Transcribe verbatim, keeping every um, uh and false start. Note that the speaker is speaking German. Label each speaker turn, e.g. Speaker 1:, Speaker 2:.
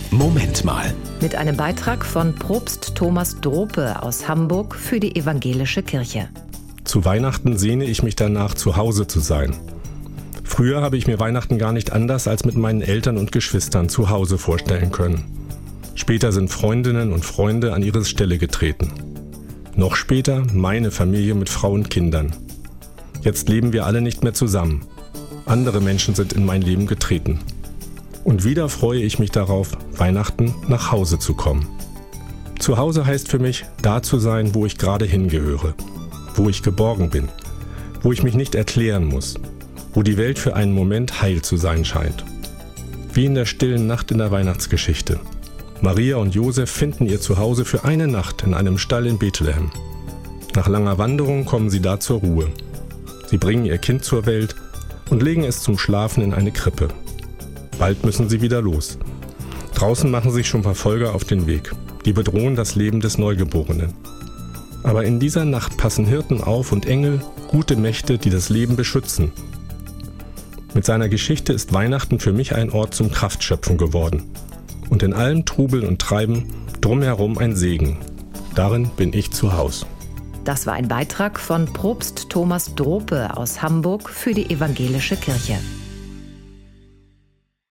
Speaker 1: Moment mal.
Speaker 2: Mit einem Beitrag von Propst Thomas Drope aus Hamburg für die Evangelische Kirche.
Speaker 3: Zu Weihnachten sehne ich mich danach, zu Hause zu sein. Früher habe ich mir Weihnachten gar nicht anders als mit meinen Eltern und Geschwistern zu Hause vorstellen können. Später sind Freundinnen und Freunde an ihre Stelle getreten. Noch später meine Familie mit Frau und Kindern. Jetzt leben wir alle nicht mehr zusammen. Andere Menschen sind in mein Leben getreten. Und wieder freue ich mich darauf, Weihnachten nach Hause zu kommen. Zu Hause heißt für mich, da zu sein, wo ich gerade hingehöre, wo ich geborgen bin, wo ich mich nicht erklären muss, wo die Welt für einen Moment heil zu sein scheint. Wie in der stillen Nacht in der Weihnachtsgeschichte. Maria und Josef finden ihr Zuhause für eine Nacht in einem Stall in Bethlehem. Nach langer Wanderung kommen sie da zur Ruhe. Sie bringen ihr Kind zur Welt und legen es zum Schlafen in eine Krippe. Bald müssen sie wieder los. Draußen machen sich schon Verfolger auf den Weg. Die bedrohen das Leben des Neugeborenen. Aber in dieser Nacht passen Hirten auf und Engel, gute Mächte, die das Leben beschützen. Mit seiner Geschichte ist Weihnachten für mich ein Ort zum Kraftschöpfen geworden. Und in allem Trubel und Treiben drumherum ein Segen. Darin bin ich zu Haus.
Speaker 2: Das war ein Beitrag von Propst Thomas Drope aus Hamburg für die Evangelische Kirche.